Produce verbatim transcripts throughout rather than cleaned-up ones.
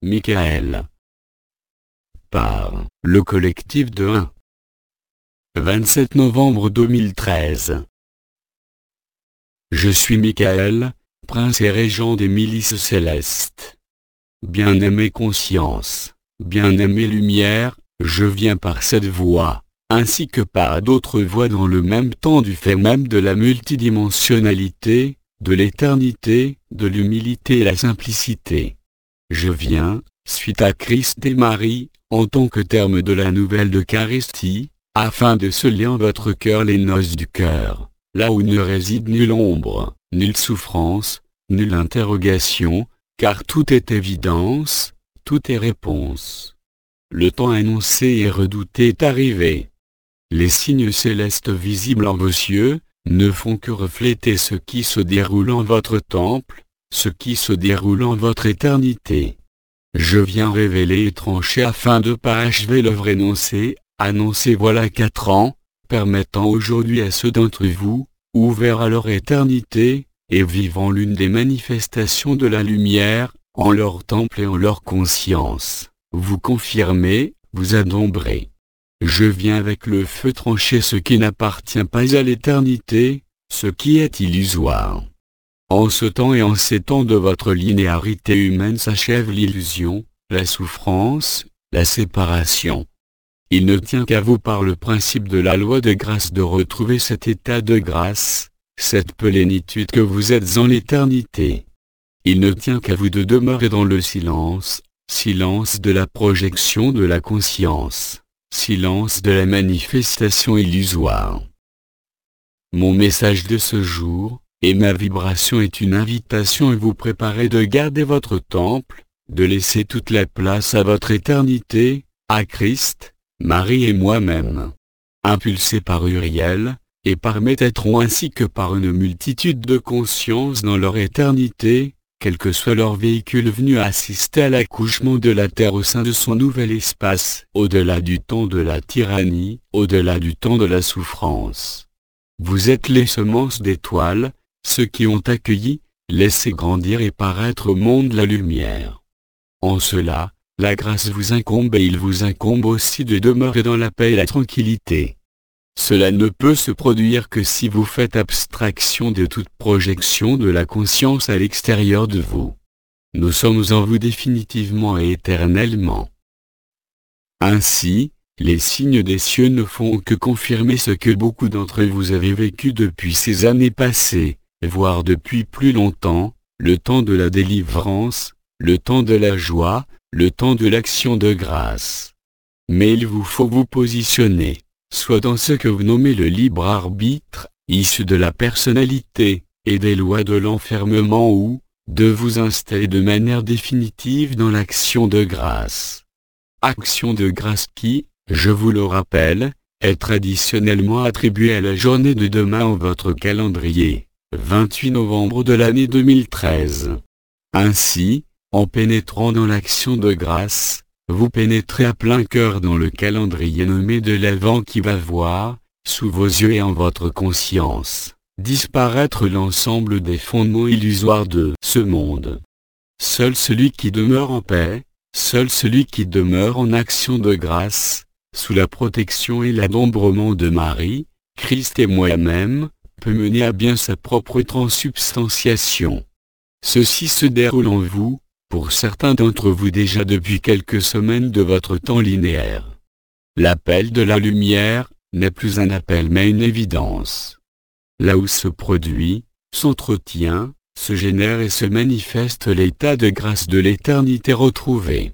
Michael. Par le collectif de un. vingt-sept novembre deux mille treize. Je suis Michael, prince et régent des milices célestes. Bien-aimée conscience, bien-aimée lumière, je viens par cette voie, ainsi que par d'autres voies dans le même temps du fait même de la multidimensionnalité, de l'éternité, de l'humilité et la simplicité. Je viens, suite à Christ et Marie, en tant que terme de la nouvelle d'Eucharistie, afin de sceller en votre cœur les noces du cœur, là où ne réside nulle ombre, nulle souffrance, nulle interrogation, car tout est évidence, tout est réponse. Le temps annoncé et redouté est arrivé. Les signes célestes visibles en vos cieux, ne font que refléter ce qui se déroule en votre temple, ce qui se déroule en votre éternité. Je viens révéler et trancher afin de parachever l'œuvre énoncée, annoncée voilà quatre ans, permettant aujourd'hui à ceux d'entre vous, ouverts à leur éternité, et vivant l'une des manifestations de la lumière, en leur temple et en leur conscience, vous confirmer, vous adombrer. Je viens avec le feu trancher ce qui n'appartient pas à l'éternité, ce qui est illusoire. En ce temps et en ces temps de votre linéarité humaine s'achève l'illusion, la souffrance, la séparation. Il ne tient qu'à vous par le principe de la loi de grâce de retrouver cet état de grâce, cette plénitude que vous êtes en l'éternité. Il ne tient qu'à vous de demeurer dans le silence, silence de la projection de la conscience, silence de la manifestation illusoire. Mon message de ce jour, et ma vibration est une invitation à vous préparer de garder votre temple, de laisser toute la place à votre éternité, à Christ, Marie et moi-même. Impulsé par Uriel, et par Métatron ainsi que par une multitude de consciences dans leur éternité, quel que soit leur véhicule venu assister à l'accouchement de la Terre au sein de son nouvel espace, au-delà du temps de la tyrannie, au-delà du temps de la souffrance. Vous êtes les semences d'étoiles, ceux qui ont accueilli, laissé grandir et paraître au monde la lumière. En cela, la grâce vous incombe et il vous incombe aussi de demeurer dans la paix et la tranquillité. Cela ne peut se produire que si vous faites abstraction de toute projection de la conscience à l'extérieur de vous. Nous sommes en vous définitivement et éternellement. Ainsi, les signes des cieux ne font que confirmer ce que beaucoup d'entre vous avez vécu depuis ces années passées, voire depuis plus longtemps, le temps de la délivrance, le temps de la joie, le temps de l'action de grâce. Mais il vous faut vous positionner, soit dans ce que vous nommez le libre arbitre, issu de la personnalité, et des lois de l'enfermement ou, de vous installer de manière définitive dans l'action de grâce. Action de grâce qui, je vous le rappelle, est traditionnellement attribuée à la journée de demain en votre calendrier, vingt-huit novembre de l'année deux mille treize. Ainsi, en pénétrant dans l'action de grâce, vous pénétrez à plein cœur dans le calendrier nommé de l'Avent qui va voir, sous vos yeux et en votre conscience, disparaître l'ensemble des fondements illusoires de ce monde. Seul celui qui demeure en paix, seul celui qui demeure en action de grâce, sous la protection et l'adombrement de Marie, Christ et moi-même, peut mener à bien sa propre transsubstantiation. Ceci se déroule en vous, pour certains d'entre vous déjà depuis quelques semaines de votre temps linéaire. L'appel de la lumière n'est plus un appel mais une évidence. Là où se produit, s'entretient, se génère et se manifeste l'état de grâce de l'éternité retrouvée.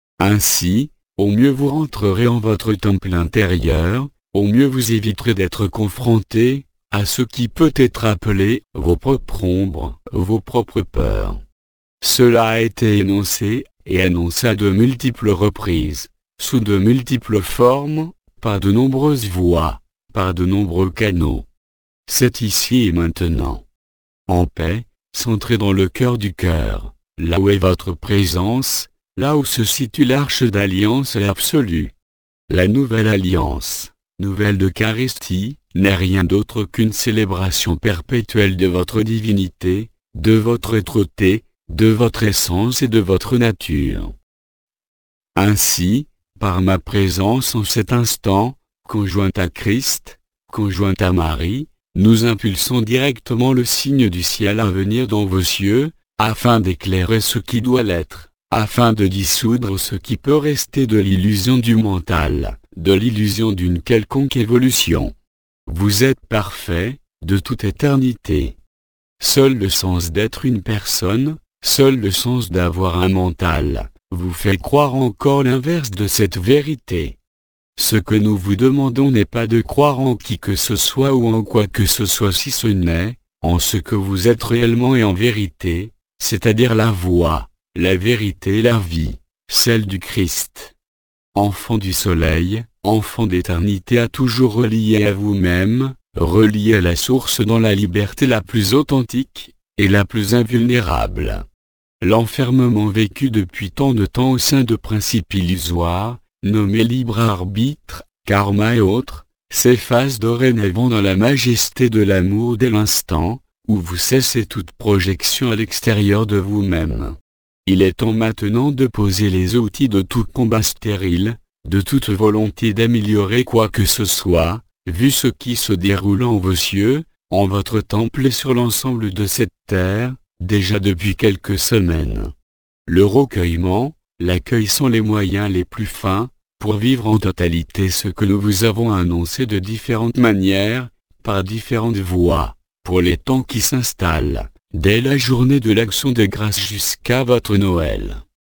Ainsi, au mieux vous rentrerez en votre temple intérieur, au mieux vous éviterez d'être confronté à ce qui peut être appelé vos propres ombres, vos propres peurs. Cela a été énoncé, et annoncé à de multiples reprises, sous de multiples formes, par de nombreuses voix, par de nombreux canaux. C'est ici et maintenant. En paix, centré dans le cœur du cœur, là où est votre présence, là où se situe l'arche d'alliance absolue. La nouvelle alliance, nouvelle d'Eucharistie, n'est rien d'autre qu'une célébration perpétuelle de votre divinité, de votre êtreté, de votre essence et de votre nature. Ainsi, par ma présence en cet instant, conjointe à Christ, conjointe à Marie, nous impulsons directement le signe du ciel à venir dans vos cieux, afin d'éclairer ce qui doit l'être, afin de dissoudre ce qui peut rester de l'illusion du mental, de l'illusion d'une quelconque évolution. Vous êtes parfait, de toute éternité. Seul le sens d'être une personne, seul le sens d'avoir un mental, vous fait croire encore l'inverse de cette vérité. Ce que nous vous demandons n'est pas de croire en qui que ce soit ou en quoi que ce soit, si ce n'est en ce que vous êtes réellement et en vérité, c'est-à-dire la voie, la vérité et la vie, celle du Christ. Enfant du soleil, enfant d'éternité, à toujours relié à vous-même, relié à la source dans la liberté la plus authentique et la plus invulnérable. L'enfermement vécu depuis tant de temps au sein de principes illusoires, nommés libre arbitre, karma et autres, s'efface dorénavant dans la majesté de l'amour dès l'instant où vous cessez toute projection à l'extérieur de vous-même. Il est temps maintenant de poser les outils de tout combat stérile, de toute volonté d'améliorer quoi que ce soit, vu ce qui se déroule en vos cieux, en votre temple et sur l'ensemble de cette terre, déjà depuis quelques semaines. Le recueillement, l'accueil sont les moyens les plus fins, pour vivre en totalité ce que nous vous avons annoncé de différentes manières, par différentes voies, pour les temps qui s'installent, dès la journée de l'Action de grâce jusqu'à votre Noël.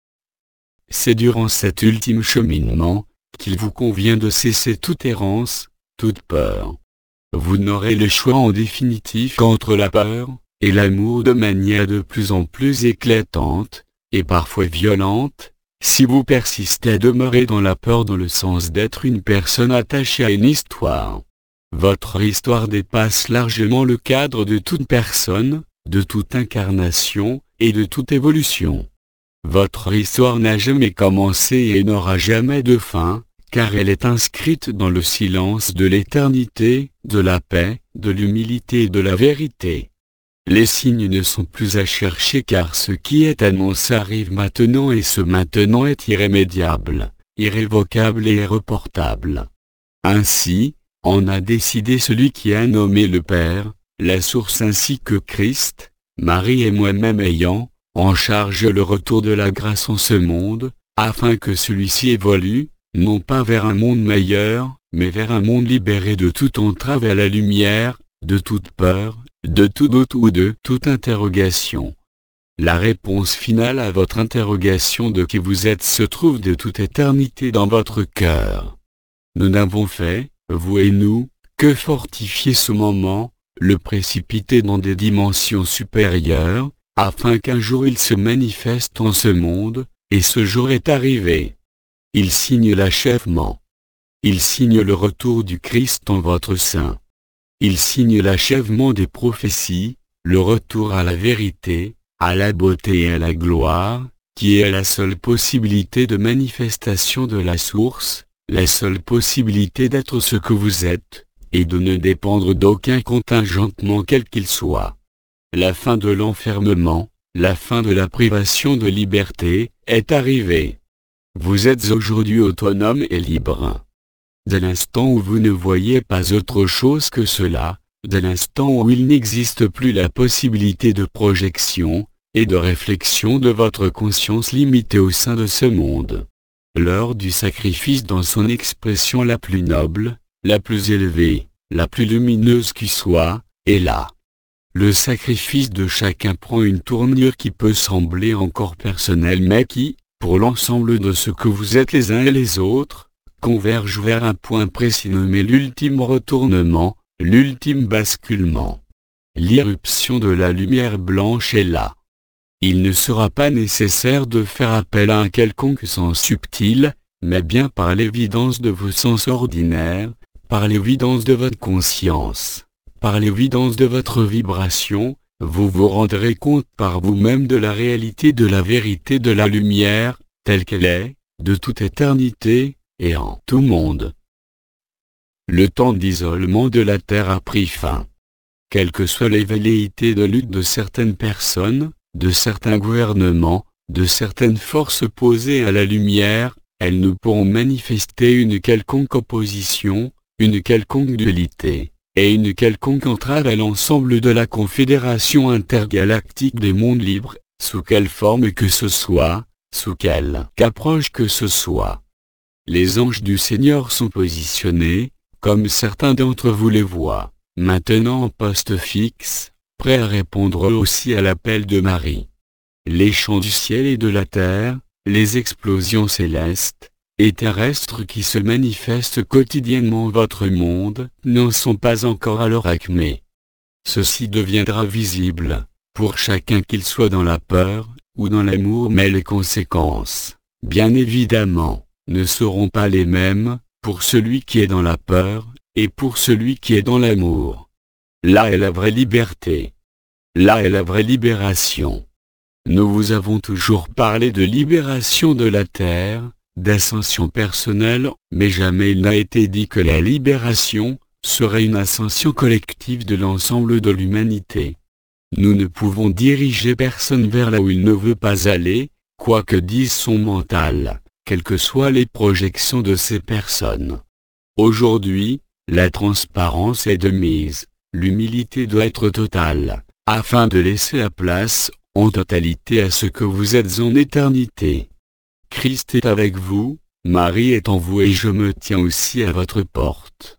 C'est durant cet ultime cheminement, qu'il vous convient de cesser toute errance, toute peur. Vous n'aurez le choix en définitive qu'entre la peur et l'amour de manière de plus en plus éclatante, et parfois violente, si vous persistez à demeurer dans la peur dans le sens d'être une personne attachée à une histoire. Votre histoire dépasse largement le cadre de toute personne, de toute incarnation, et de toute évolution. Votre histoire n'a jamais commencé et n'aura jamais de fin, car elle est inscrite dans le silence de l'éternité, de la paix, de l'humilité et de la vérité. Les signes ne sont plus à chercher car ce qui est annoncé arrive maintenant et ce maintenant est irrémédiable, irrévocable et irreportable. Ainsi, en a décidé celui qui a nommé le Père, la source ainsi que Christ, Marie et moi-même ayant, en charge le retour de la grâce en ce monde, afin que celui-ci évolue, non pas vers un monde meilleur, mais vers un monde libéré de toute entrave à la lumière, de toute peur, de tout doute ou de toute interrogation. La réponse finale à votre interrogation de qui vous êtes se trouve de toute éternité dans votre cœur. Nous n'avons fait, vous et nous, que fortifier ce moment, le précipiter dans des dimensions supérieures, afin qu'un jour il se manifeste en ce monde, et ce jour est arrivé. Il signe l'achèvement. Il signe le retour du Christ en votre sein. Il signe l'achèvement des prophéties, le retour à la vérité, à la beauté et à la gloire, qui est la seule possibilité de manifestation de la source, la seule possibilité d'être ce que vous êtes, et de ne dépendre d'aucun contingentement quel qu'il soit. La fin de l'enfermement, la fin de la privation de liberté, est arrivée. Vous êtes aujourd'hui autonome et libre. Dès l'instant où vous ne voyez pas autre chose que cela, dès l'instant où il n'existe plus la possibilité de projection, et de réflexion de votre conscience limitée au sein de ce monde. L'heure du sacrifice dans son expression la plus noble, la plus élevée, la plus lumineuse qui soit, est là. Le sacrifice de chacun prend une tournure qui peut sembler encore personnelle mais qui, pour l'ensemble de ce que vous êtes les uns et les autres, converge vers un point précis nommé l'ultime retournement, l'ultime basculement. L'irruption de la lumière blanche est là. Il ne sera pas nécessaire de faire appel à un quelconque sens subtil, mais bien par l'évidence de vos sens ordinaires, par l'évidence de votre conscience, par l'évidence de votre vibration, vous vous rendrez compte par vous-même de la réalité de la vérité de la lumière, telle qu'elle est, de toute éternité, et en tout monde. Le temps d'isolement de la Terre a pris fin. Quelles que soient les velléités de lutte de certaines personnes, de certains gouvernements, de certaines forces opposées à la lumière, elles ne pourront manifester une quelconque opposition, une quelconque dualité, et une quelconque entrave à l'ensemble de la Confédération intergalactique des mondes libres, sous quelle forme que ce soit, sous quelle approche que ce soit. Les anges du Seigneur sont positionnés, comme certains d'entre vous les voient, maintenant en poste fixe, prêts à répondre eux aussi à l'appel de Marie. Les chants du ciel et de la terre, les explosions célestes et terrestres qui se manifestent quotidiennement dans votre monde, n'en sont pas encore à leur acmé. Ceci deviendra visible, pour chacun qu'il soit dans la peur, ou dans l'amour, mais les conséquences, bien évidemment, ne seront pas les mêmes, pour celui qui est dans la peur, et pour celui qui est dans l'amour. Là est la vraie liberté. Là est la vraie libération. Nous vous avons toujours parlé de libération de la terre, d'ascension personnelle, mais jamais il n'a été dit que la libération serait une ascension collective de l'ensemble de l'humanité. Nous ne pouvons diriger personne vers là où il ne veut pas aller, quoi que dise son mental, quelles que soient les projections de ces personnes. Aujourd'hui, la transparence est de mise, l'humilité doit être totale, afin de laisser la place, en totalité à ce que vous êtes en éternité. Christ est avec vous, Marie est en vous et je me tiens aussi à votre porte.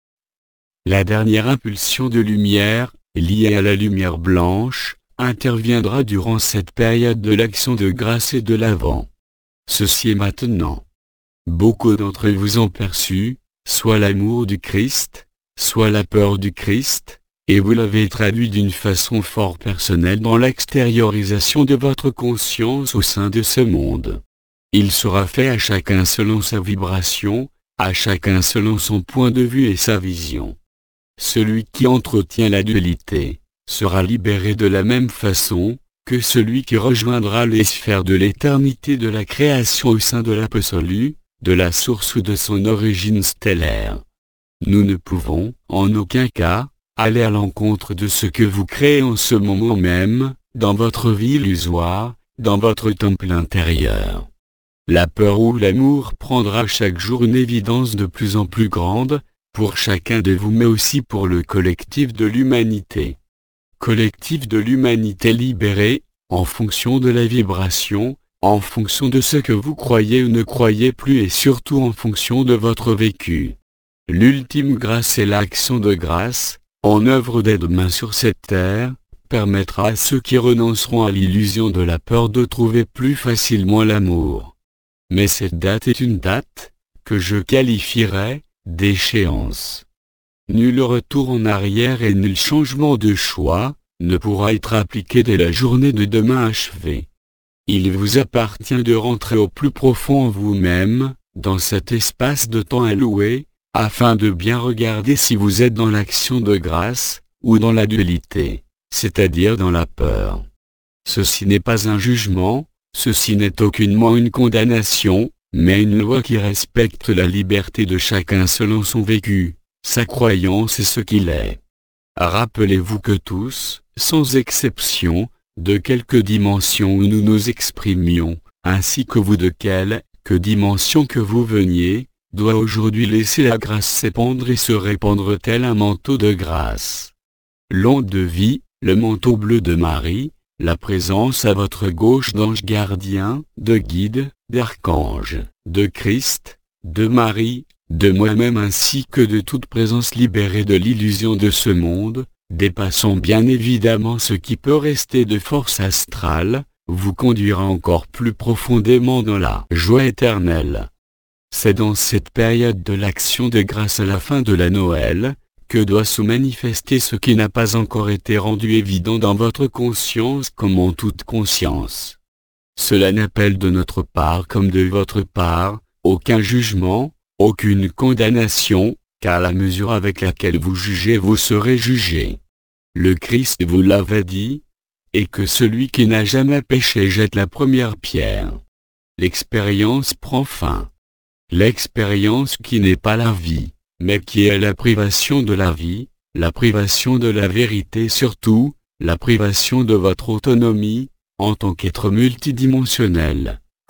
La dernière impulsion de lumière, liée à la lumière blanche, interviendra durant cette période de l'action de grâce et de l'Avent. Ceci est maintenant. Beaucoup d'entre vous ont perçu, soit l'amour du Christ, soit la peur du Christ, et vous l'avez traduit d'une façon fort personnelle dans l'extériorisation de votre conscience au sein de ce monde. Il sera fait à chacun selon sa vibration, à chacun selon son point de vue et sa vision. Celui qui entretient la dualité, sera libéré de la même façon, que celui qui rejoindra les sphères de l'éternité de la création au sein de l'absolu, de la source ou de son origine stellaire. Nous ne pouvons, en aucun cas, aller à l'encontre de ce que vous créez en ce moment même, dans votre vie illusoire, dans votre temple intérieur. La peur ou l'amour prendra chaque jour une évidence de plus en plus grande, pour chacun de vous mais aussi pour le collectif de l'humanité. Collectif de l'humanité libéré, en fonction de la vibration, en fonction de ce que vous croyez ou ne croyez plus et surtout en fonction de votre vécu. L'ultime grâce et l'action de grâce, en œuvre dès demain sur cette terre, permettra à ceux qui renonceront à l'illusion de la peur de trouver plus facilement l'amour. Mais cette date est une date, que je qualifierais, d'échéance. Nul retour en arrière et nul changement de choix, ne pourra être appliqué dès la journée de demain achevée. Il vous appartient de rentrer au plus profond en vous-même, dans cet espace de temps alloué, afin de bien regarder si vous êtes dans l'action de grâce, ou dans la dualité, c'est-à-dire dans la peur. Ceci n'est pas un jugement, ceci n'est aucunement une condamnation, mais une loi qui respecte la liberté de chacun selon son vécu, sa croyance et ce qu'il est. Rappelez-vous que tous, sans exception, de quelque dimension où nous nous exprimions, ainsi que vous de quelque dimension que vous veniez, doit aujourd'hui laisser la grâce s'épandre et se répandre tel un manteau de grâce. L'onde de vie, le manteau bleu de Marie, la présence à votre gauche d'anges gardiens, de guides, d'archanges, de Christ, de Marie, de moi-même ainsi que de toute présence libérée de l'illusion de ce monde, dépassant bien évidemment ce qui peut rester de force astrale, vous conduira encore plus profondément dans la joie éternelle. C'est dans cette période de l'action de grâce à la fin de la Noël, que doit se manifester ce qui n'a pas encore été rendu évident dans votre conscience comme en toute conscience. Cela n'appelle de notre part comme de votre part, aucun jugement, aucune condamnation, car la mesure avec laquelle vous jugez vous serez jugé. Le Christ vous l'avait dit, et que celui qui n'a jamais péché jette la première pierre. L'expérience prend fin. L'expérience qui n'est pas la vie, mais qui est la privation de la vie, la privation de la vérité surtout, la privation de votre autonomie, en tant qu'être multidimensionnel,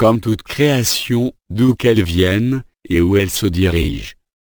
comme toute création, d'où qu'elle vienne, et où elle se dirige.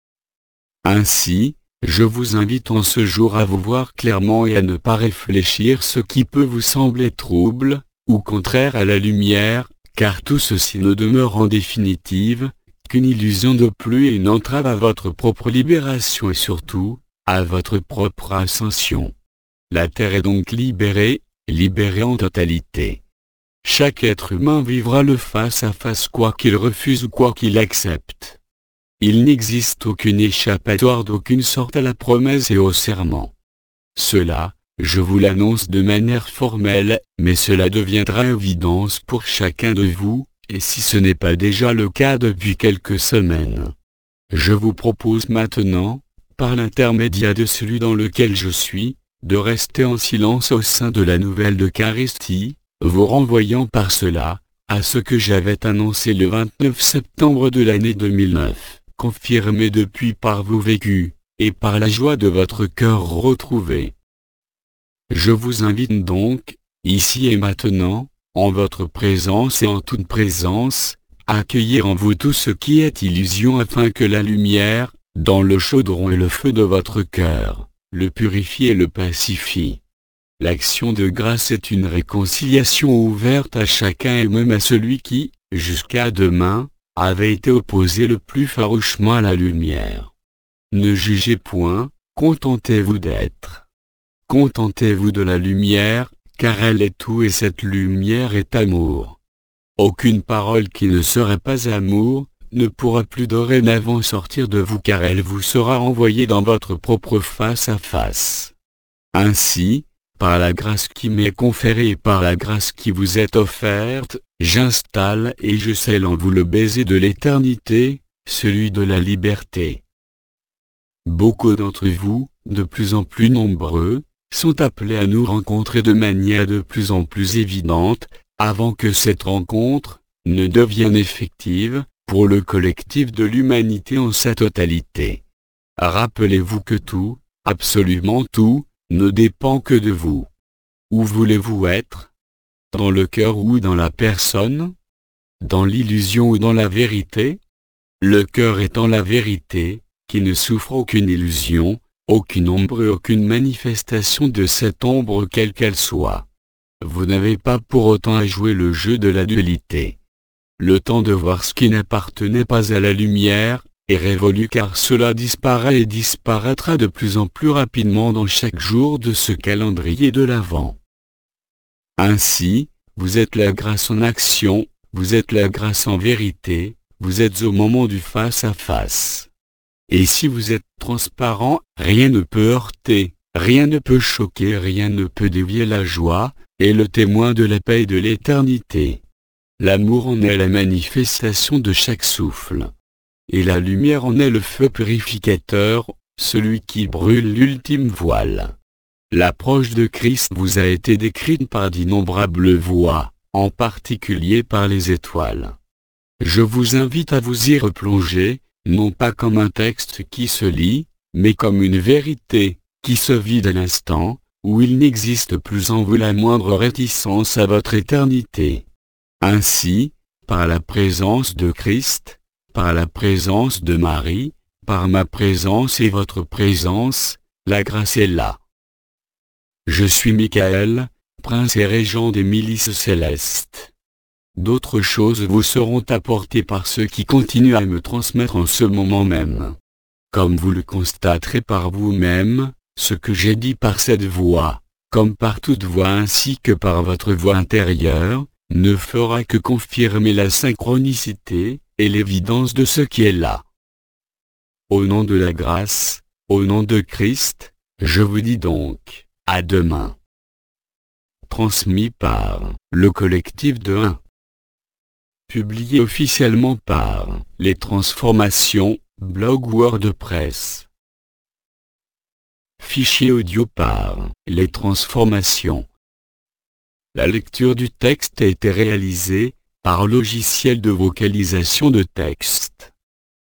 Ainsi, je vous invite en ce jour à vous voir clairement et à ne pas réfléchir ce qui peut vous sembler trouble, ou contraire à la lumière, car tout ceci ne demeure en définitive qu'une illusion de plus et une entrave à votre propre libération et surtout, à votre propre ascension. La Terre est donc libérée, libérée en totalité. Chaque être humain vivra le face-à-face quoi qu'il refuse ou quoi qu'il accepte. Il n'existe aucune échappatoire d'aucune sorte à la promesse et au serment. Cela, je vous l'annonce de manière formelle, mais cela deviendra évidence pour chacun de vous, et si ce n'est pas déjà le cas depuis quelques semaines. Je vous propose maintenant, par l'intermédiaire de celui dans lequel je suis, de rester en silence au sein de la nouvelle d'Eucharistie, vous renvoyant par cela, à ce que j'avais annoncé le vingt-neuf septembre de l'année deux mille neuf, confirmé depuis par vos vécus, et par la joie de votre cœur retrouvé. Je vous invite donc, ici et maintenant, en votre présence et en toute présence, à accueillir en vous tout ce qui est illusion afin que la lumière, dans le chaudron et le feu de votre cœur, le purifie et le pacifie. L'action de grâce est une réconciliation ouverte à chacun et même à celui qui, jusqu'à demain, avait été opposé le plus farouchement à la lumière. Ne jugez point, contentez-vous d'être. Contentez-vous de la lumière, car elle est tout et cette lumière est amour. Aucune parole qui ne serait pas amour, ne pourra plus dorénavant sortir de vous car elle vous sera envoyée dans votre propre face-à-face. Ainsi, par la grâce qui m'est conférée et par la grâce qui vous est offerte, j'installe et je scelle en vous le baiser de l'éternité, celui de la liberté. Beaucoup d'entre vous, de plus en plus nombreux, sont appelés à nous rencontrer de manière de plus en plus évidente, avant que cette rencontre ne devienne effective, pour le collectif de l'humanité en sa totalité. Rappelez-vous que tout, absolument tout, ne dépend que de vous. Où voulez-vous être? Dans le cœur ou dans la personne? Dans l'illusion ou dans la vérité? Le cœur étant la vérité, qui ne souffre aucune illusion, aucune ombre et aucune manifestation de cette ombre quelle qu'elle soit. Vous n'avez pas pour autant à jouer le jeu de la dualité. Le temps de voir ce qui n'appartenait pas à la lumière, est révolu car cela disparaît et disparaîtra de plus en plus rapidement dans chaque jour de ce calendrier de l'Avent. Ainsi, vous êtes la grâce en action, vous êtes la grâce en vérité, vous êtes au moment du face-à-face. Et si vous êtes transparent, rien ne peut heurter, rien ne peut choquer, rien ne peut dévier la joie, et le témoin de la paix et de l'éternité. L'amour en est la manifestation de chaque souffle. Et la lumière en est le feu purificateur, celui qui brûle l'ultime voile. L'approche de Christ vous a été décrite par d'innombrables voix, en particulier par les étoiles. Je vous invite à vous y replonger, non pas comme un texte qui se lit, mais comme une vérité, qui se vide à l'instant, où il n'existe plus en vous la moindre réticence à votre éternité. Ainsi, par la présence de Christ, par la présence de Marie, par ma présence et votre présence, la grâce est là. Je suis Michael, prince et régent des milices célestes. D'autres choses vous seront apportées par ceux qui continuent à me transmettre en ce moment même. Comme vous le constaterez par vous-même, ce que j'ai dit par cette voix, comme par toute voix ainsi que par votre voix intérieure, ne fera que confirmer la synchronicité et l'évidence de ce qui est là. Au nom de la grâce, au nom de Christ, je vous dis donc, à demain. Transmis par le collectif de un. Publié officiellement par Les Transformations, blog WordPress. Fichier audio par Les Transformations. La lecture du texte a été réalisée par logiciel de vocalisation de texte.